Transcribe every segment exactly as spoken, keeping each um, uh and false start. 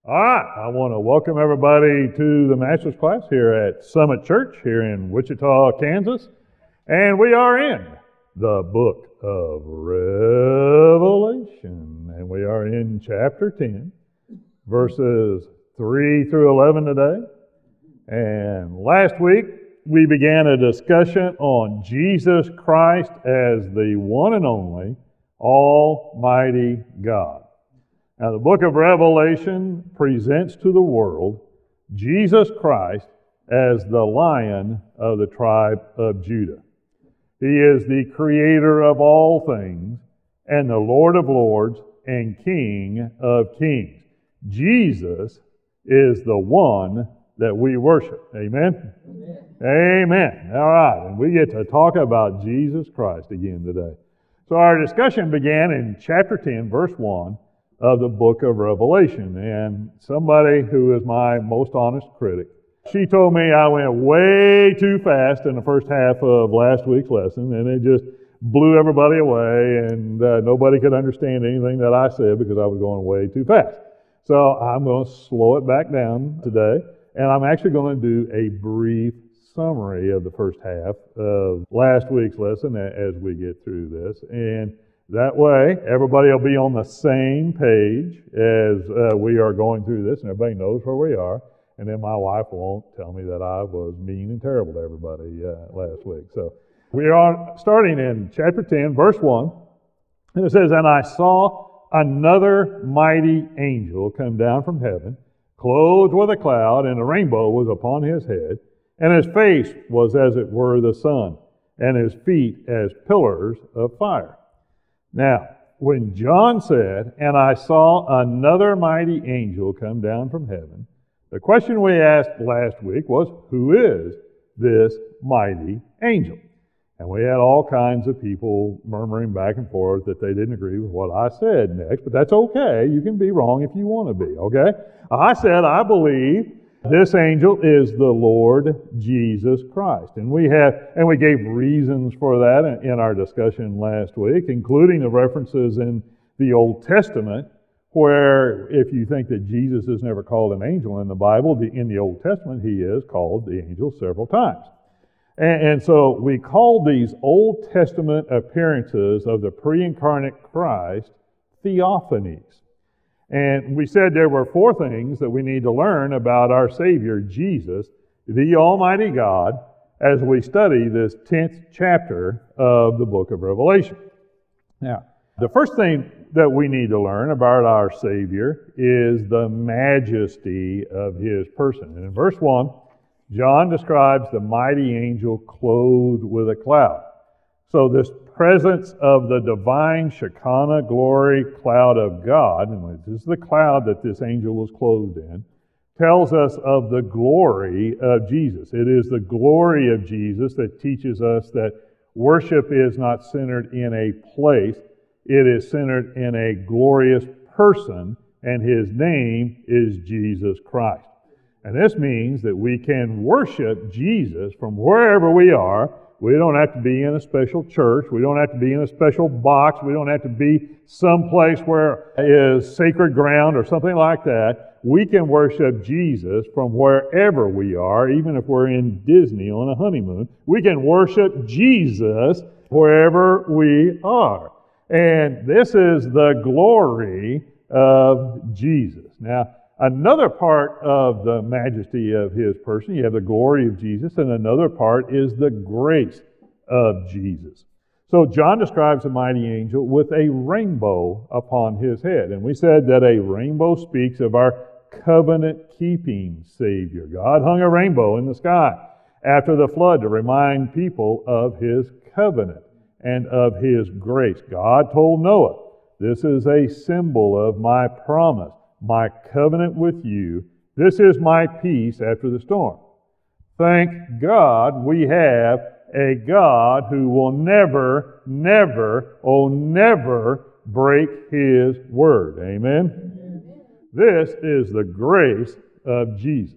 All right, I want to welcome everybody to the Master's class here at Summit Church here in Wichita, Kansas. And we are in the book of Revelation. And we are in chapter ten, verses three through eleven today. And last week, we began a discussion on Jesus Christ as the one and only Almighty God. Now, the book of Revelation presents to the world Jesus Christ as the Lion of the tribe of Judah. He is the creator of all things and the Lord of lords and King of kings. Jesus is the one that we worship. Amen? Amen. Amen. All right, and we get to talk about Jesus Christ again today. So our discussion began in chapter ten, verse one, of the book of Revelation. And somebody who is my most honest critic, she told me I went way too fast in the first half of last week's lesson, and it just blew everybody away, and uh, nobody could understand anything that I said because I was going way too fast. So I'm going to slow it back down today, and I'm actually going to do a brief summary of the first half of last week's lesson as we get through this. And that way, everybody will be on the same page as uh, we are going through this, and everybody knows where we are. And then my wife won't tell me that I was mean and terrible to everybody uh, last week. So we are starting in chapter ten, verse one. And it says, "And I saw another mighty angel come down from heaven, clothed with a cloud, and a rainbow was upon his head. And his face was as it were the sun, and his feet as pillars of fire." Now, when John said, "And I saw another mighty angel come down from heaven," the question we asked last week was, who is this mighty angel? And we had all kinds of people murmuring back and forth that they didn't agree with what I said next, but that's okay. You can be wrong if you want to be, okay? I said, I believe this angel is the Lord Jesus Christ. And we have, and we gave reasons for that in, in our discussion last week, including the references in the Old Testament, where if you think that Jesus is never called an angel in the Bible, the, in the Old Testament he is called the angel several times. And, and so we call these Old Testament appearances of the pre-incarnate Christ theophanies. And we said there were four things that we need to learn about our Savior, Jesus, the Almighty God, as we study this tenth chapter of the book of Revelation. Now, the first thing that we need to learn about our Savior is the majesty of His person. And in verse one, John describes the mighty angel clothed with a cloud. So this presence of the divine Shekinah glory cloud of God, and this is the cloud that this angel was clothed in, tells us of the glory of Jesus. It is the glory of Jesus that teaches us that worship is not centered in a place, it is centered in a glorious person, and His name is Jesus Christ. And this means that we can worship Jesus from wherever we are. We don't have to be in a special church. We don't have to be in a special box. We don't have to be someplace where is sacred ground or something like that. We can worship Jesus from wherever we are, even if we're in Disney on a honeymoon. We can worship Jesus wherever we are. And this is the glory of Jesus. Now, another part of the majesty of His person, you have the glory of Jesus, and another part is the grace of Jesus. So John describes the mighty angel with a rainbow upon his head. And we said that a rainbow speaks of our covenant-keeping Savior. God hung a rainbow in the sky after the flood to remind people of His covenant and of His grace. God told Noah, "This is a symbol of my promise, my covenant with you. This is my peace after the storm." Thank God we have a God who will never, never, oh never break His word. Amen? Amen. This is the grace of Jesus.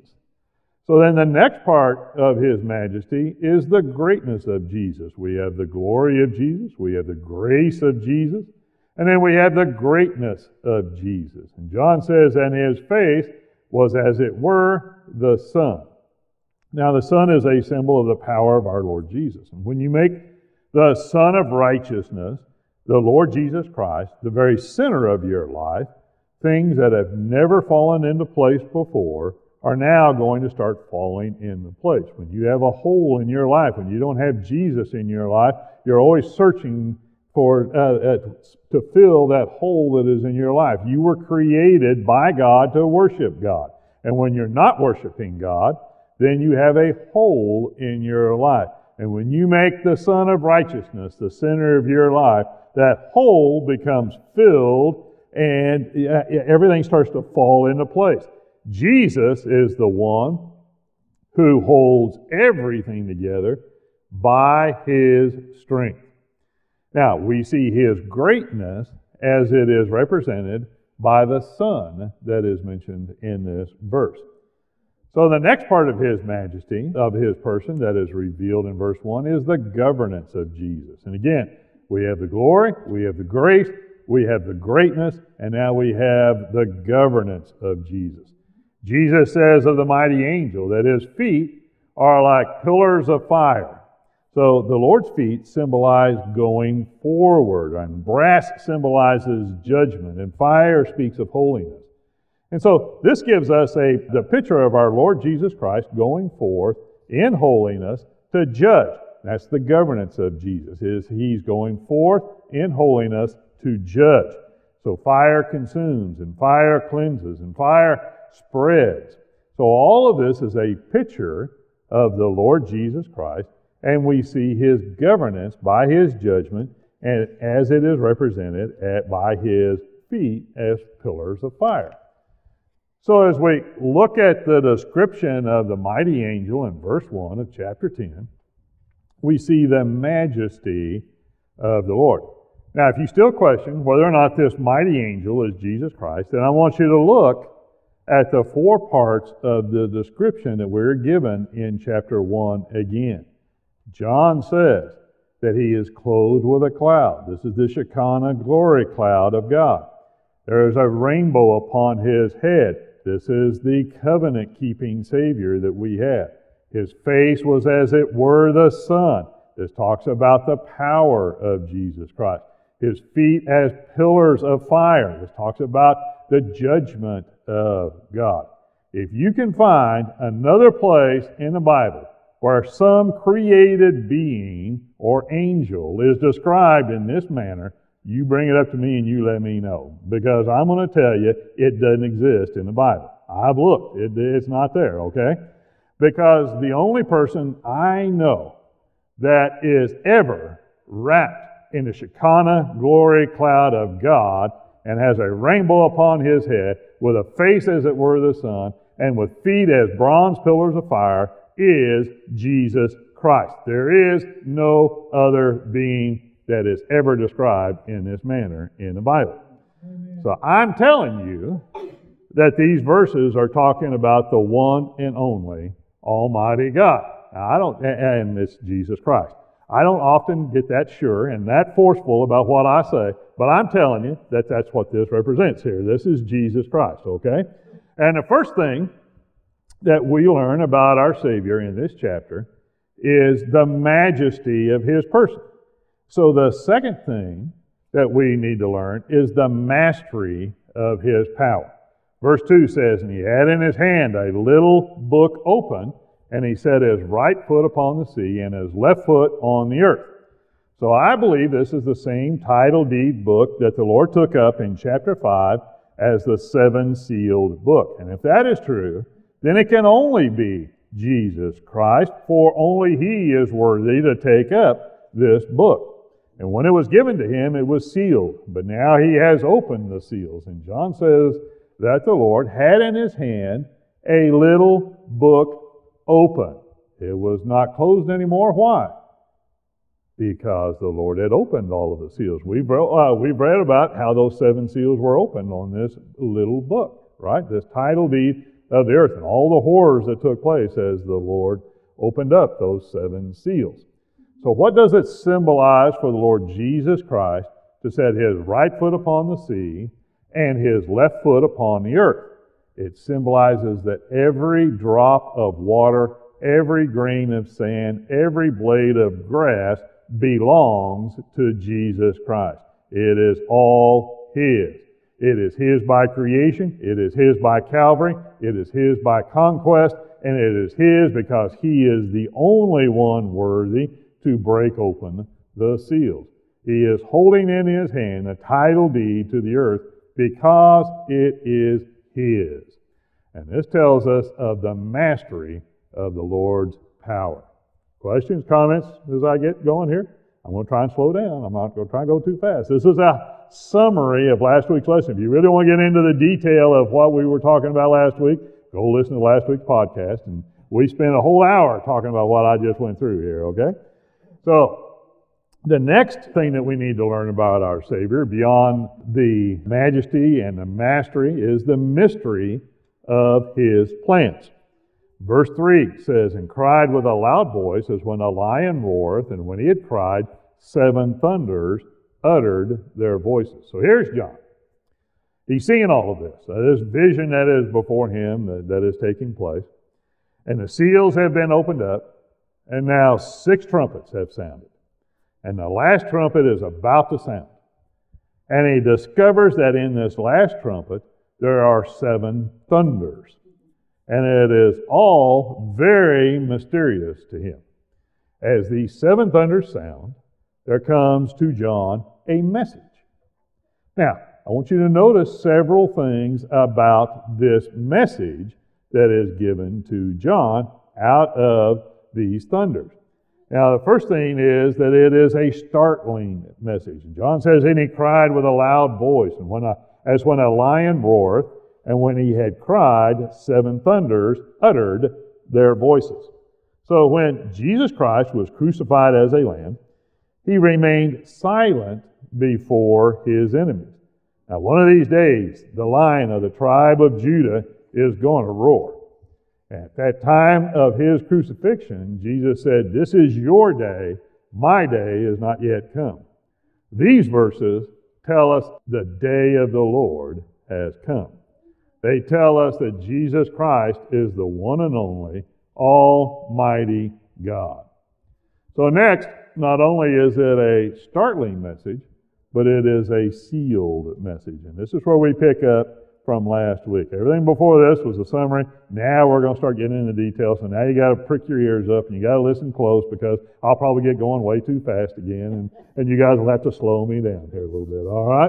So then the next part of His majesty is the greatness of Jesus. We have the glory of Jesus. We have the grace of Jesus. And then we have the greatness of Jesus. And John says, and his face was as it were the sun. Now the sun is a symbol of the power of our Lord Jesus. And when you make the Son of Righteousness, the Lord Jesus Christ, the very center of your life, things that have never fallen into place before are now going to start falling into place. When you have a hole in your life, when you don't have Jesus in your life, you're always searching for uh, uh, to fill that hole that is in your life. You were created by God to worship God. And when you're not worshiping God, then you have a hole in your life. And when you make the Son of Righteousness the center of your life, that hole becomes filled and everything starts to fall into place. Jesus is the one who holds everything together by His strength. Now, we see His greatness as it is represented by the sun that is mentioned in this verse. So the next part of His majesty, of His person that is revealed in verse one, is the governance of Jesus. And again, we have the glory, we have the grace, we have the greatness, and now we have the governance of Jesus. Jesus says of the mighty angel that His feet are like pillars of fire. So the Lord's feet symbolize going forward, and brass symbolizes judgment, and fire speaks of holiness. And so this gives us a the picture of our Lord Jesus Christ going forth in holiness to judge. That's the governance of Jesus, is He's going forth in holiness to judge. So fire consumes, and fire cleanses, and fire spreads. So all of this is a picture of the Lord Jesus Christ, and we see His governance by His judgment, and as it is represented at, by His feet as pillars of fire. So as we look at the description of the mighty angel in verse one of chapter ten, we see the majesty of the Lord. Now, if you still question whether or not this mighty angel is Jesus Christ, then I want you to look at the four parts of the description that we're given in chapter one again. John says that He is clothed with a cloud. This is the Shekinah glory cloud of God. There is a rainbow upon His head. This is the covenant-keeping Savior that we have. His face was as it were the sun. This talks about the power of Jesus Christ. His feet as pillars of fire. This talks about the judgment of God. If you can find another place in the Bible where some created being or angel is described in this manner, you bring it up to me and you let me know. Because I'm going to tell you, it doesn't exist in the Bible. I've looked. It, it's not there, okay? Because the only person I know that is ever wrapped in the Shekinah glory cloud of God and has a rainbow upon His head with a face as it were the sun and with feet as bronze pillars of fire is Jesus Christ. There is no other being that is ever described in this manner in the Bible. Amen. So I'm telling you that these verses are talking about the one and only Almighty God. Now, I don't, and it's Jesus Christ. I don't often get that sure and that forceful about what I say, but I'm telling you that that's what this represents here. This is Jesus Christ, okay? And the first thing that we learn about our Savior in this chapter is the majesty of His person. So the second thing that we need to learn is the mastery of His power. Verse two says, and He had in His hand a little book open, and He set His right foot upon the sea and His left foot on the earth. So I believe this is the same title deed book that the Lord took up in chapter five as the seven sealed book. And if that is true, then it can only be Jesus Christ, for only He is worthy to take up this book. And when it was given to Him, it was sealed. But now He has opened the seals. And John says that the Lord had in His hand a little book open. It was not closed anymore. Why? Because the Lord had opened all of the seals. We've, uh, we've read about how those seven seals were opened on this little book, right? This title deed of the earth and all the horrors that took place as the Lord opened up those seven seals. So what does it symbolize for the Lord Jesus Christ to set his right foot upon the sea and his left foot upon the earth. It symbolizes that every drop of water, every grain of sand, every blade of grass belongs to Jesus Christ. It is all his. It is his by creation, it is his by Calvary, it is his by conquest, and it is his because he is the only one worthy to break open the seals. He is holding in his hand a title deed to the earth because it is his. And this tells us of the mastery of the Lord's power. Questions, comments as I get going here? I'm going to try and slow down. I'm not going to try and go too fast. This is a summary of last week's lesson. If you really want to get into the detail of what we were talking about last week, go listen to last week's podcast. And we spent a whole hour talking about what I just went through here, okay? So, the next thing that we need to learn about our Savior, beyond the majesty and the mastery, is the mystery of his plans. Verse three says, and cried with a loud voice as when a lion roareth, and when he had cried, seven thunders uttered their voices. So here's John. He's seeing all of this. Uh, this vision that is before him that, that is taking place. And the seals have been opened up, and now six trumpets have sounded. And the last trumpet is about to sound. And he discovers that in this last trumpet, there are seven thunders. And it is all very mysterious to him. As these seven thunders sound, there comes to John a message. Now, I want you to notice several things about this message that is given to John out of these thunders. Now, the first thing is that it is a startling message. John says, and he cried with a loud voice, and when a, as when a lion roareth, and when he had cried, seven thunders uttered their voices. So when Jesus Christ was crucified as a lamb, he remained silent before his enemies. Now, one of these days, the Lion of the tribe of Judah is going to roar. At that time of his crucifixion, Jesus said, this is your day, my day is not yet come. These verses tell us the day of the Lord has come. They tell us that Jesus Christ is the one and only Almighty God. So next, not only is it a startling message, but it is a sealed message. And this is where we pick up from last week. Everything before this was a summary. Now we're going to start getting into details. So now you got to prick your ears up and you got to listen close because I'll probably get going way too fast again. And, and you guys will have to slow me down here a little bit. All right?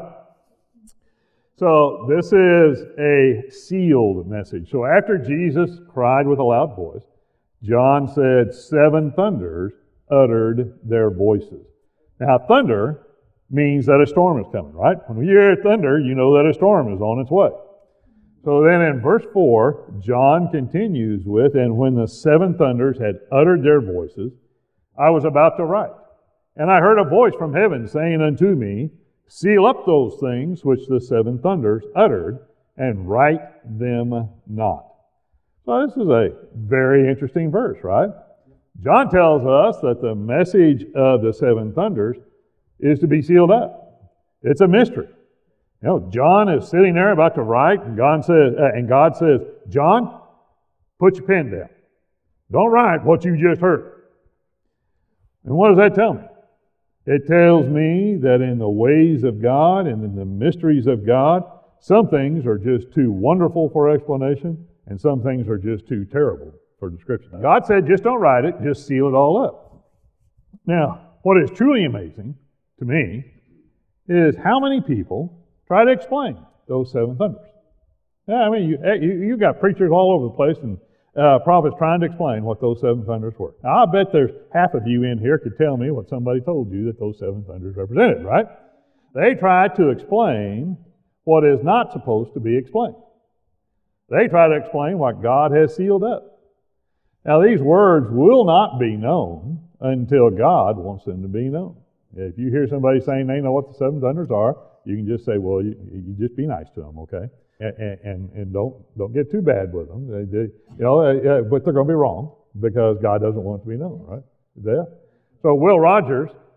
So this is a sealed message. So after Jesus cried with a loud voice, John said, seven thunders uttered their voices. Now, thunder means that a storm is coming, right? When you hear thunder, you know that a storm is on its way. So then in verse four, John continues with, and when the seven thunders had uttered their voices, I was about to write. And I heard a voice from heaven saying unto me, seal up those things which the seven thunders uttered, and write them not. So this is a very interesting verse, right? John tells us that the message of the seven thunders is to be sealed up. It's a mystery. You know, John is sitting there about to write, and God says, uh, and God says, John, put your pen down. Don't write what you just heard. And what does that tell me? It tells me that in the ways of God and in the mysteries of God, some things are just too wonderful for explanation, and some things are just too terrible for description. God said, just don't write it, just seal it all up. Now, what is truly amazing to me is how many people try to explain those seven thunders. Yeah, I mean, you, you, you got preachers all over the place and uh, prophets trying to explain what those seven thunders were. Now, I bet there's half of you in here could tell me what somebody told you that those seven thunders represented, right? They try to explain what is not supposed to be explained. They try to explain what God has sealed up. Now, these words will not be known until God wants them to be known. If you hear somebody saying they know what the seven thunders are, you can just say, well, you, you just be nice to them, okay? And, and, and don't don't get too bad with them. They, they, you know, uh, but they're going to be wrong because God doesn't want it to be known, right? Yeah. So Will Rogers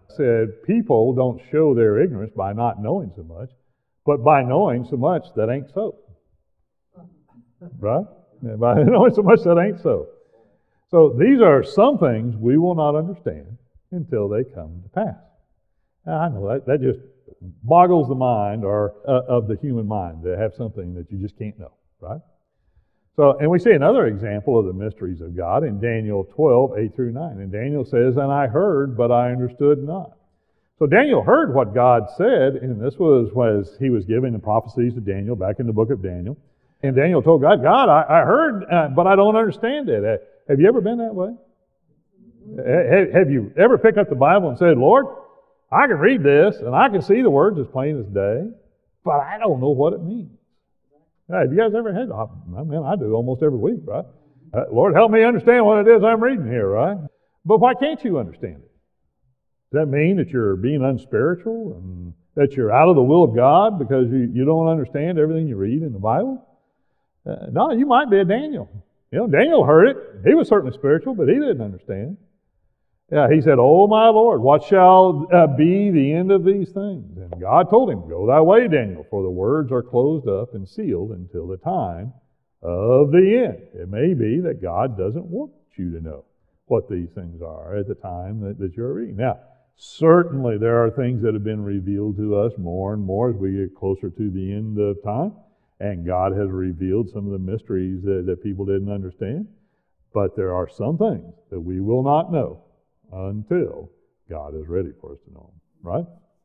said people don't show their ignorance by not knowing so much, but by knowing so much that ain't so. Right? Yeah, by knowing so much that ain't so. So these are some things we will not understand until they come to pass. Now, I know that, that just boggles the mind or uh, of the human mind to have something that you just can't know, right? So, and we see another example of the mysteries of God in Daniel twelve, eight through nine. And Daniel says, "And I heard, but I understood not." So Daniel heard what God said, and this was as he was giving the prophecies to Daniel back in the book of Daniel. And Daniel told God, God, I, I heard, uh, but I don't understand it. Uh, have you ever been that way? Uh, have you ever picked up the Bible and said, Lord, I can read this, and I can see the words as plain as day, but I don't know what it means. Now, have you guys ever had, I mean, I do almost every week, right? Uh, Lord, help me understand what it is I'm reading here, right? But why can't you understand it? Does that mean that you're being unspiritual and that you're out of the will of God because you, you don't understand everything you read in the Bible? Uh, no, you might be a Daniel. You know, Daniel heard it. He was certainly spiritual, but he didn't understand. Yeah, he said, "Oh, my Lord, what shall uh, be the end of these things?" And God told him, "Go thy way, Daniel, for the words are closed up and sealed until the time of the end." It may be that God doesn't want you to know what these things are at the time that, that you're reading. Now, certainly there are things that have been revealed to us more and more as we get closer to the end of time. And God has revealed some of the mysteries that, that people didn't understand. But there are some things that we will not know until God is ready for us to know them, right?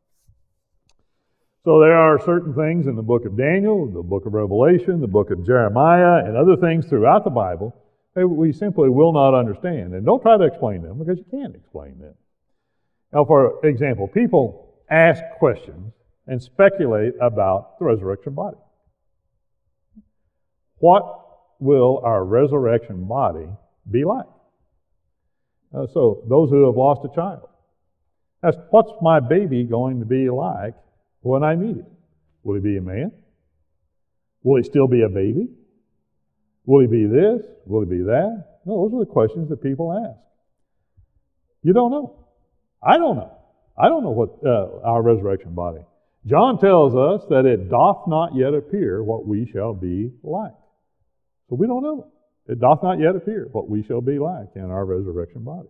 So there are certain things in the book of Daniel, the book of Revelation, the book of Jeremiah, and other things throughout the Bible that we simply will not understand. And don't try to explain them because you can't explain them. Now, for example, people ask questions and speculate about the resurrection body. What will our resurrection body be like? Uh, so those who have lost a child, ask, what's my baby going to be like when I meet it? Will he be a man? Will he still be a baby? Will he be this? Will he be that? No, those are the questions that people ask. You don't know. I don't know. I don't know what uh, our resurrection body. John tells us that it doth not yet appear what we shall be like. So we don't know. It doth not yet appear what we shall be like in our resurrection body.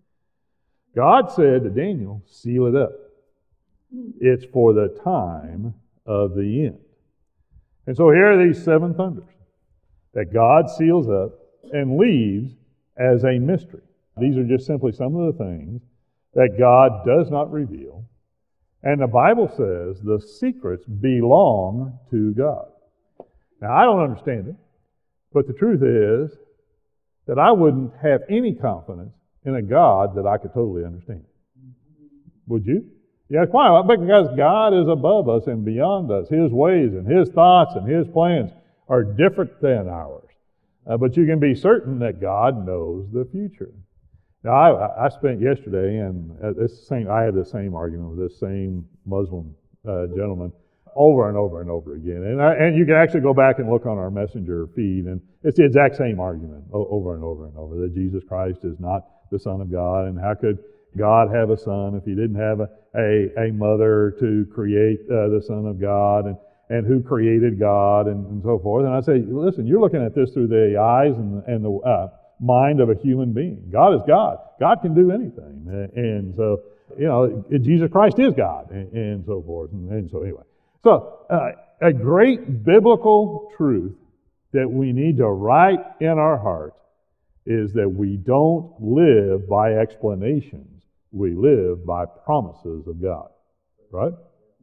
God said to Daniel, seal it up. It's for the time of the end. And so here are these seven thunders that God seals up and leaves as a mystery. These are just simply some of the things that God does not reveal. And the Bible says the secrets belong to God. Now, I don't understand it. But the truth is that I wouldn't have any confidence in a God that I could totally understand. Would you? Yes, why? Because God is above us and beyond us. His ways and His thoughts and His plans are different than ours. Uh, but you can be certain that God knows the future. Now, I, I spent yesterday, and this same, I had the same argument with this same Muslim uh, gentleman over and over and over again. And I, and you can actually go back and look on our messenger feed, and it's the exact same argument over and over and over, that Jesus Christ is not the Son of God, and how could God have a son if He didn't have a, a, a mother to create uh, the Son of God, and, and who created God, and, and so forth. And I say, listen, you're looking at this through the eyes and, and the uh, mind of a human being. God is God. God can do anything. And so, you know, Jesus Christ is God, and, and so forth. And, and so anyway. So, uh, a great biblical truth that we need to write in our heart is that we don't live by explanations. We live by promises of God. Right?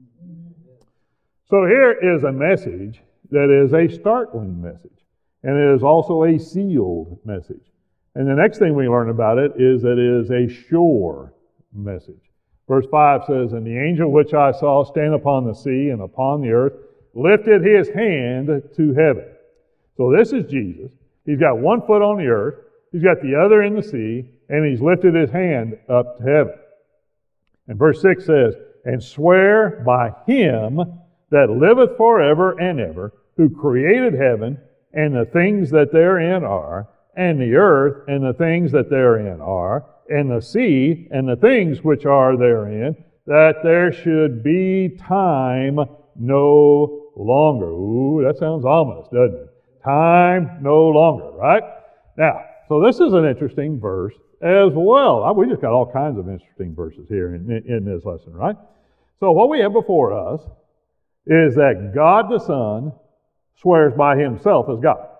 So here is a message that is a startling message. And it is also a sealed message. And the next thing we learn about it is that it is a sure message. Verse five says, "And the angel which I saw stand upon the sea and upon the earth lifted his hand to heaven." So this is Jesus. He's got one foot on the earth, he's got the other in the sea, and he's lifted his hand up to heaven. And verse six says, "And swear by Him that liveth forever and ever, who created heaven and the things that therein are, and the earth and the things that therein are, and the sea and the things which are therein, that there should be time no longer. Ooh, that sounds ominous, doesn't it? Time no longer, right? Now, so this is an interesting verse as well. We just got all kinds of interesting verses here in, in this lesson, right? So what we have before us is that God the Son swears by himself as God.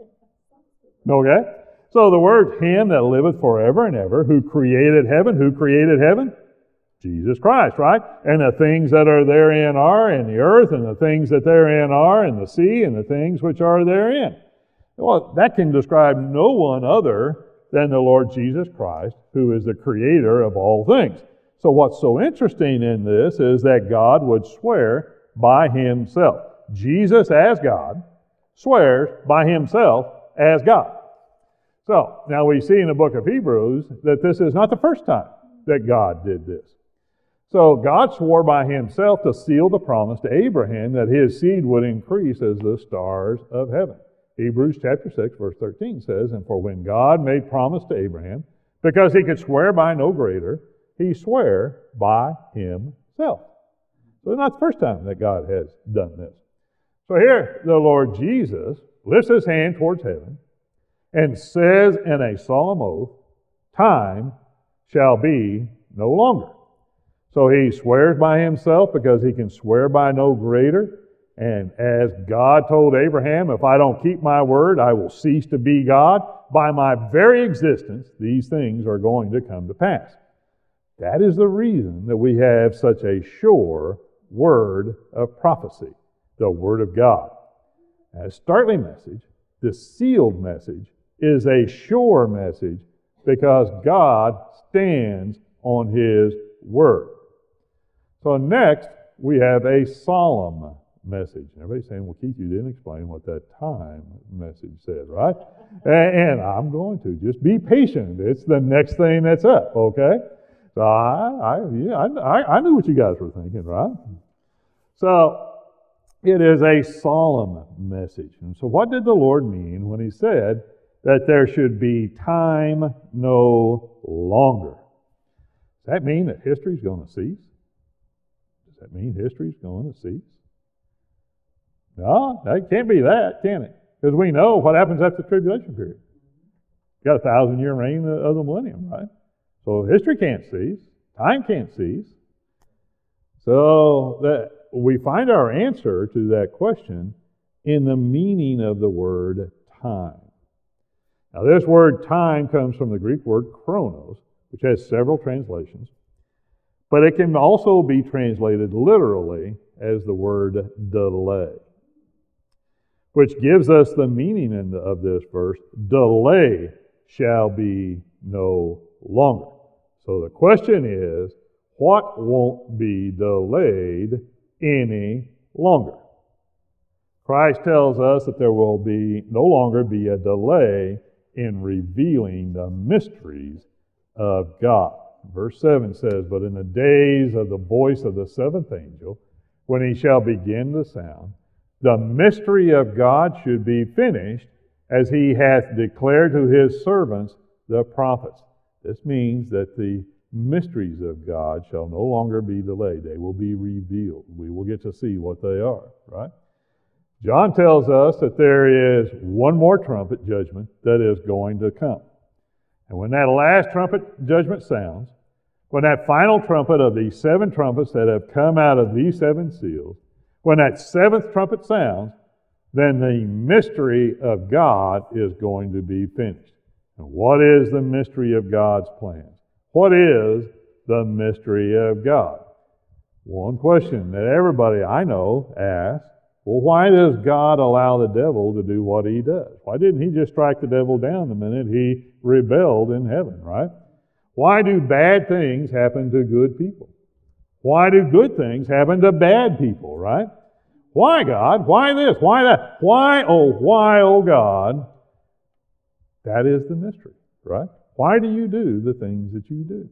Okay? So the word him that liveth forever and ever, who created heaven, who created heaven? Jesus Christ, right? And the things that are therein are, and the earth, and the things that therein are, and the sea, and the things which are therein. Well, that can describe no one other than the Lord Jesus Christ, who is the creator of all things. So what's so interesting in this is that God would swear by himself. Jesus as God swears by himself as God. So, now we see in the book of Hebrews that this is not the first time that God did this. So, God swore by himself to seal the promise to Abraham that his seed would increase as the stars of heaven. Hebrews chapter six, verse thirteen says, "And for when God made promise to Abraham, because he could swear by no greater, he swore by himself." So, it's not the first time that God has done this. So here, the Lord Jesus lifts his hand towards heaven and says in a solemn oath, time shall be no longer. So he swears by himself because he can swear by no greater. And as God told Abraham, if I don't keep my word, I will cease to be God. By my very existence, these things are going to come to pass. That is the reason that we have such a sure word of prophecy, the Word of God. A startling message, the sealed message, is a sure message because God stands on his word. So next, we have a solemn message. Everybody's saying, well, Keith, you didn't explain what that time message said, right? And I'm going to. Just be patient. It's the next thing that's up, okay? So I, I, yeah, I, I knew what you guys were thinking, right? So it is a solemn message. And so what did the Lord mean when he said that there should be time no longer? Does that mean that history is going to cease? Does that mean history is going to cease? No, it can't be that, can it? Because we know what happens after the tribulation period. You got a thousand year reign of the millennium, right? So history can't cease. Time can't cease. So that we find our answer to that question in the meaning of the word time. Now this word time comes from the Greek word chronos, which has several translations. But it can also be translated literally as the word delay, which gives us the meaning in the, of this verse, delay shall be no longer. So the question is, what won't be delayed any longer? Christ tells us that there will be no longer be a delay in revealing the mysteries of God. Verse seven says, "But in the days of the voice of the seventh angel, when he shall begin to sound, the mystery of God should be finished, as he hath declared to his servants the prophets." This means that the mysteries of God shall no longer be delayed. They will be revealed. We will get to see what they are, right? John tells us that there is one more trumpet judgment that is going to come. And when that last trumpet judgment sounds, when that final trumpet of these seven trumpets that have come out of these seven seals, when that seventh trumpet sounds, then the mystery of God is going to be finished. And what is the mystery of God's plans? What is the mystery of God? One question that everybody I know asks, well, why does God allow the devil to do what he does? Why didn't he just strike the devil down the minute he rebelled in heaven, right? Why do bad things happen to good people? Why do good things happen to bad people, right? Why, God? Why this? Why that? Why, oh, why, oh, God? That is the mystery, right? Why do you do the things that you do?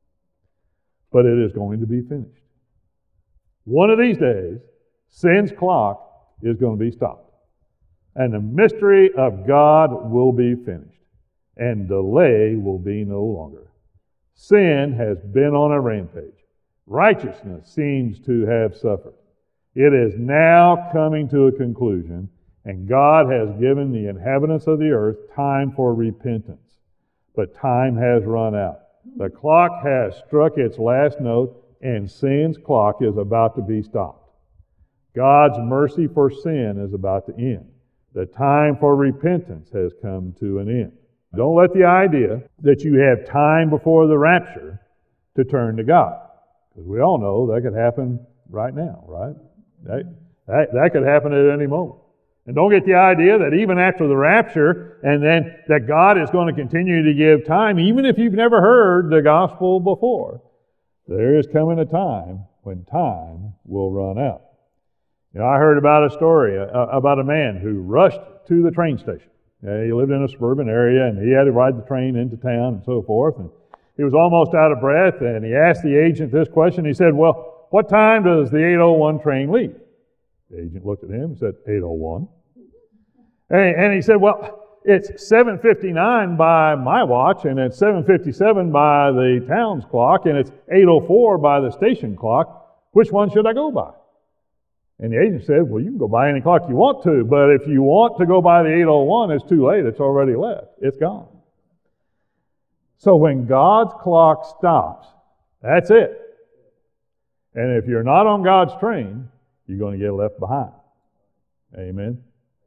But it is going to be finished. One of these days, sin's clock is going to be stopped. And the mystery of God will be finished. And delay will be no longer. Sin has been on a rampage. Righteousness seems to have suffered. It is now coming to a conclusion, and God has given the inhabitants of the earth time for repentance. But time has run out. The clock has struck its last note, and sin's clock is about to be stopped. God's mercy for sin is about to end. The time for repentance has come to an end. Don't let the idea that you have time before the rapture to turn to God. Because we all know that could happen right now, right? That, that, that could happen at any moment. And don't get the idea that even after the rapture, and then that God is going to continue to give time, even if you've never heard the gospel before. There is coming a time when time will run out. You know, I heard about a story uh, about a man who rushed to the train station. Uh, he lived in a suburban area, and he had to ride the train into town and so forth. And he was almost out of breath, and he asked the agent this question. He said, well, what time does the eight oh one train leave? The agent looked at him and said, eight oh one. And, and he said, well, it's seven fifty-nine by my watch, and it's seven fifty-seven by the town's clock, and it's eight oh four by the station clock. Which one should I go by? And the agent said, well, you can go by any clock you want to, but if you want to go by the eight oh one, it's too late. It's already left. It's gone. So when God's clock stops, that's it. And if you're not on God's train, you're going to get left behind. Amen.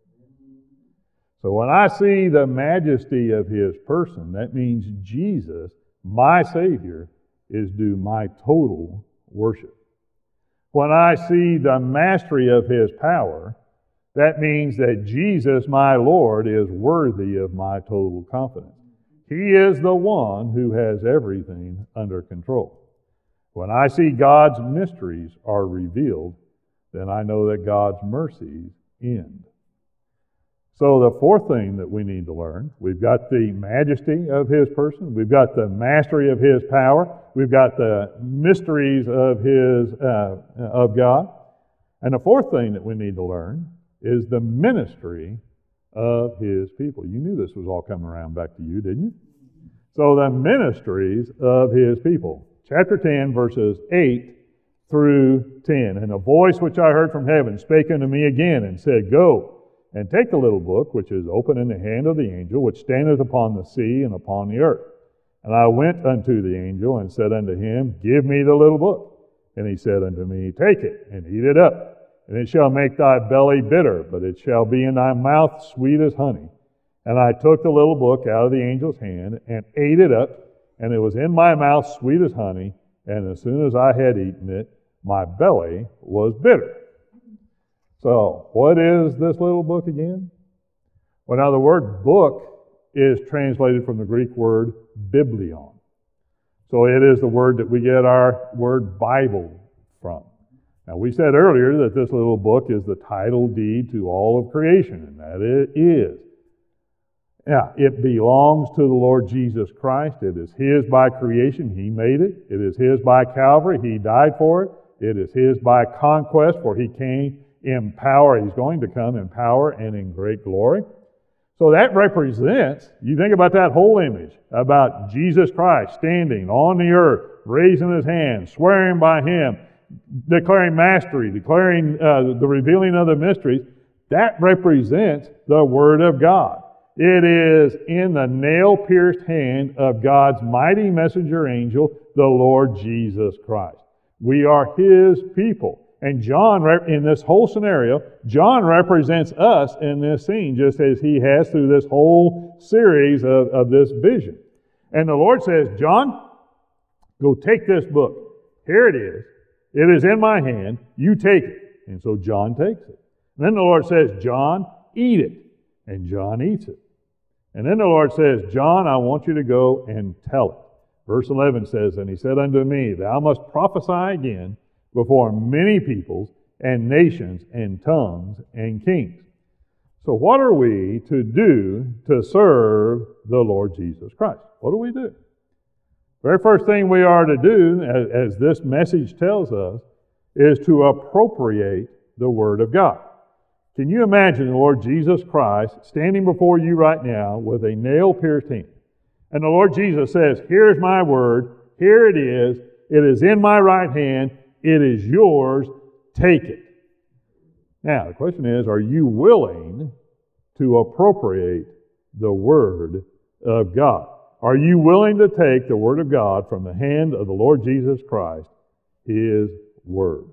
So when I see the majesty of His person, that means Jesus, my Savior, is due my total worship. When I see the mastery of His power, that means that Jesus, my Lord, is worthy of my total confidence. He is the one who has everything under control. When I see God's mysteries are revealed, then I know that God's mercies end. So the fourth thing that we need to learn, we've got the majesty of His person, we've got the mastery of His power, we've got the mysteries of His uh, of God, and the fourth thing that we need to learn is the ministry of His people. You knew this was all coming around back to you, didn't you? So the ministries of His people. Chapter ten, verses eight through ten. And a voice which I heard from heaven spake unto me again, and said, Go, and take the little book which is open in the hand of the angel, which standeth upon the sea and upon the earth. And I went unto the angel, and said unto him, Give me the little book. And he said unto me, Take it, and eat it up. And it shall make thy belly bitter, but it shall be in thy mouth sweet as honey. And I took the little book out of the angel's hand, and ate it up, and it was in my mouth sweet as honey. And as soon as I had eaten it, my belly was bitter. So, what is this little book again? Well, now the word book is translated from the Greek word biblion. So it is the word that we get our word Bible from. Now we said earlier that this little book is the title deed to all of creation, and that it is. Now, it belongs to the Lord Jesus Christ. It is His by creation. He made it. It is His by Calvary. He died for it. It is His by conquest, for He came in power. He's going to come in power and in great glory. So that represents, you think about that whole image, about Jesus Christ standing on the earth, raising His hand, swearing by Him, declaring mastery, declaring uh, the revealing of the mysteries. That represents the Word of God. It is in the nail-pierced hand of God's mighty messenger angel, the Lord Jesus Christ. We are His people. And John, in this whole scenario, John represents us in this scene, just as he has through this whole series of, of this vision. And the Lord says, John, go take this book. Here it is. It is in my hand. You take it. And so John takes it. And then the Lord says, John, eat it. And John eats it. And then the Lord says, John, I want you to go and tell it. Verse eleven says, And he said unto me, Thou must prophesy again before many peoples and nations and tongues and kings. So what are we to do to serve the Lord Jesus Christ? What do we do? Very first thing we are to do, as, as this message tells us, is to appropriate the Word of God. Can you imagine the Lord Jesus Christ standing before you right now with a nail-pierced hand? And the Lord Jesus says, Here's my Word, Here it is. It is in my right hand. It is yours. Take it. Now, the question is, are you willing to appropriate the Word of God? Are you willing to take the Word of God from the hand of the Lord Jesus Christ, His Word?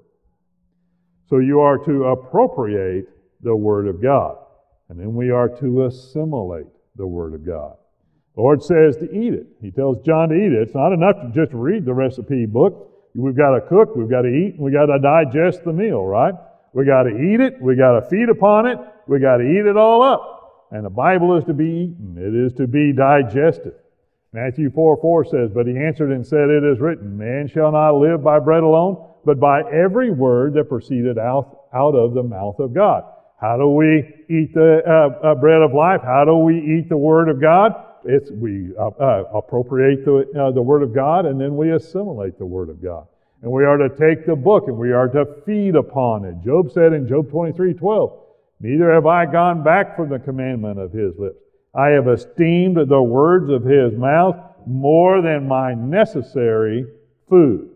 So you are to appropriate the Word of God. And then we are to assimilate the Word of God. The Lord says to eat it. He tells John to eat it. It's not enough to just read the recipe book. We've got to cook, we've got to eat, and we've got to digest the meal, right? We got to eat it, we got to feed upon it, we got to eat it all up. And the Bible is to be eaten. It is to be digested. Matthew four four says, "But he answered and said, It is written, Man shall not live by bread alone, but by every word that proceeded out, out of the mouth of God." How do we eat the uh, uh, bread of life? How do we eat the Word of God? It's we uh, uh, appropriate the, uh, the Word of God, and then we assimilate the Word of God. And we are to take the book, and we are to feed upon it. Job said in Job twenty-three twelve, "Neither have I gone back from the commandment of His lips. I have esteemed the words of His mouth more than my necessary food."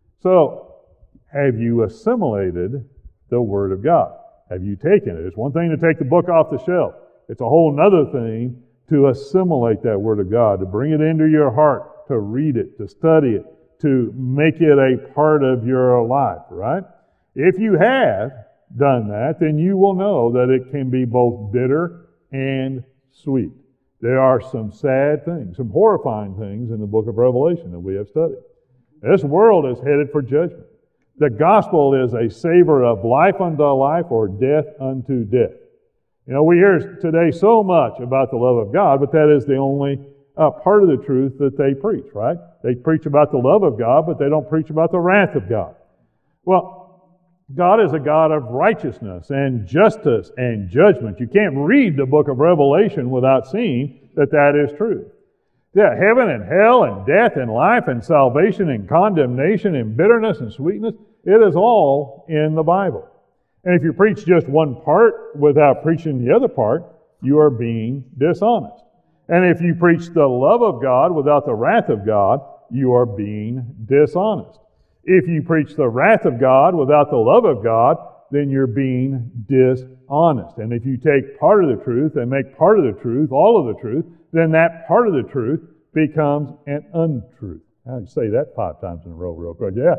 So, have you assimilated the Word of God? Have you taken it? It's one thing to take the book off the shelf. It's a whole other thing to assimilate that Word of God, to bring it into your heart, to read it, to study it, to make it a part of your life, right? If you have done that, then you will know that it can be both bitter and sweet. There are some sad things, some horrifying things in the book of Revelation that we have studied. This world is headed for judgment. The gospel is a savor of life unto life or death unto death. You know, we hear today so much about the love of God, but that is the only uh, part of the truth that they preach, right? They preach about the love of God, but they don't preach about the wrath of God. Well, God is a God of righteousness and justice and judgment. You can't read the book of Revelation without seeing that that is true. Yeah, heaven and hell and death and life and salvation and condemnation and bitterness and sweetness, it is all in the Bible. And if you preach just one part without preaching the other part, you are being dishonest. And if you preach the love of God without the wrath of God, you are being dishonest. If you preach the wrath of God without the love of God, then you're being dishonest. And if you take part of the truth and make part of the truth, all of the truth, then that part of the truth becomes an untruth. How do you say that five times in a row real quick? Yeah.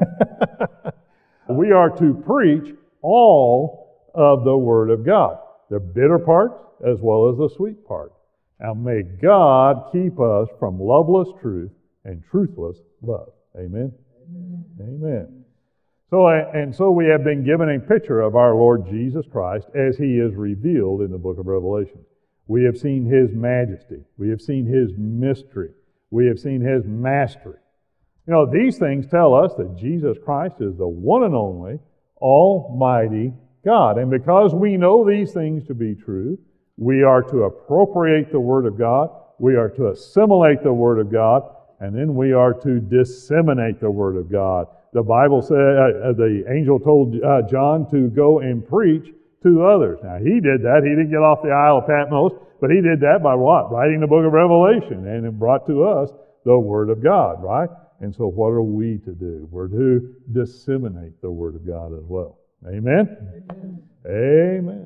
We are to preach all of the Word of God, the bitter parts as well as the sweet part. Now may God keep us from loveless truth and truthless love. Amen? Amen. Amen. So, and so we have been given a picture of our Lord Jesus Christ as He is revealed in the book of Revelation. We have seen His majesty. We have seen His mystery. We have seen His mastery. You know, these things tell us that Jesus Christ is the one and only Almighty God. And because we know these things to be true, we are to appropriate the Word of God, we are to assimilate the Word of God, and then we are to disseminate the Word of God. The Bible said, uh, the angel told uh, John to go and preach to others. Now, he did that. He didn't get off the Isle of Patmos, but he did that by what? Writing the book of Revelation, and it brought to us the Word of God, right? And so what are we to do? We're to disseminate the Word of God as well. Amen? Amen. Amen.